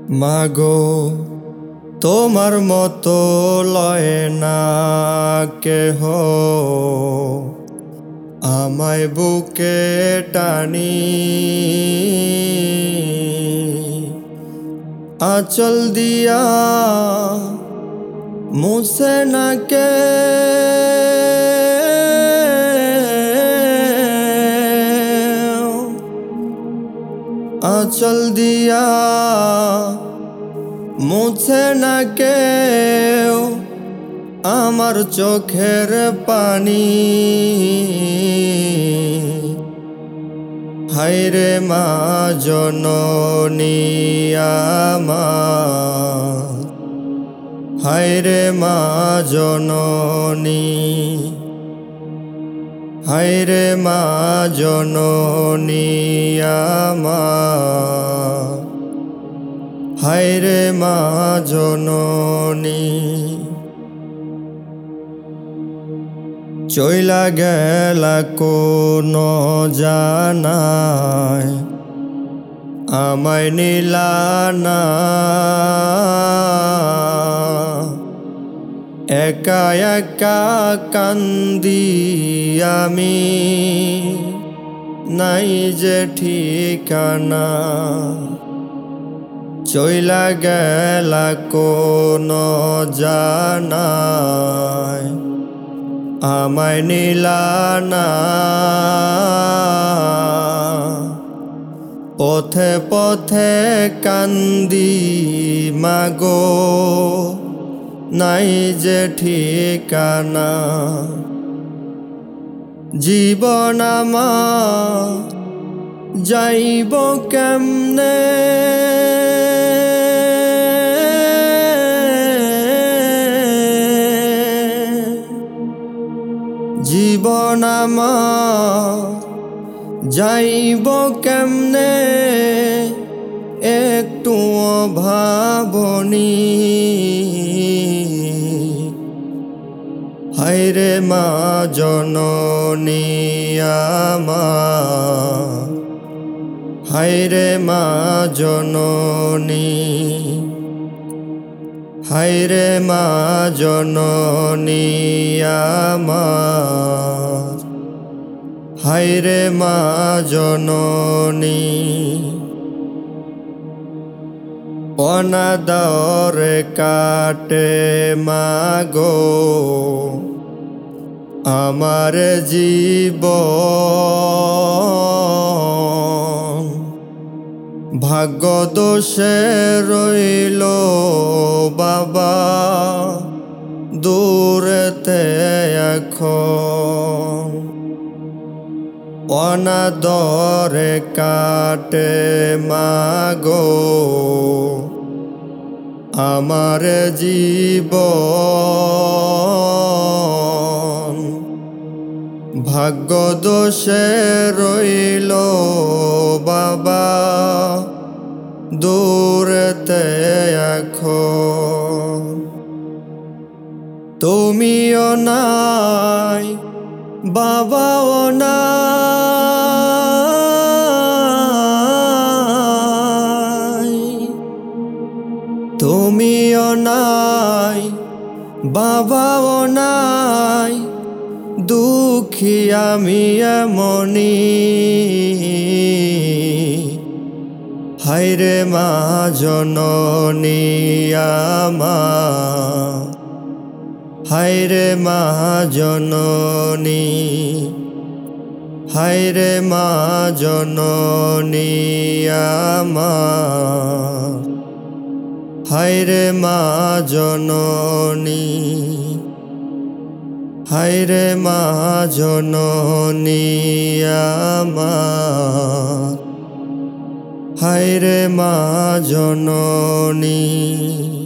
মাগো তোমার মতো লয় না কেহ, আমায় বুকে টানি আঁচল দিয়া মুছে না কে। আঁচল দিয়া মুছে না কেউ আমার চোখের পানি। হায়রে মা জননী আমার, হায়রে মা জননী, হায়রে মা জননী আমার, হায়রে মা জননী। চইলা গেলা কোন জানায় আমায় নিলা না, একা একা কান্দি আমি, নাই যে ঠিকানা। চইলা গেলা কোন জানায় আমায় নিলা না, পথে পথে কান্দি মাগো, নাই যে ঠিকানা। জীবন আমার যাইব কেমনে, জীবন আমার যাইব কেমনে, একটু ভাবনি। হায়রে মা জননী আমার, হায়রে মা জননী, হায়রে মা জননী আমার, হায়রে মা জননী। অনাদরে কাটে মাগো আমার জীবন, ভাগ্য দোষে রইল বাবা দূরেতে এখন। অনাদরে কাটে মাগো আমার জীবন, ভাগ্য দোষে রইল বাবা দূরেতে এখন। তুমিও নাই বাবাও নাই, তুমিও নাই বাবাও নাই, দুঃখী আমি এমনি। হায়রে মা জননী আমার, হায়রে মা জননী, হায়রে মা জননী আমার, হায়রে মা জননী, হায়রে মা জননী আমার, হায়রে মা জননী।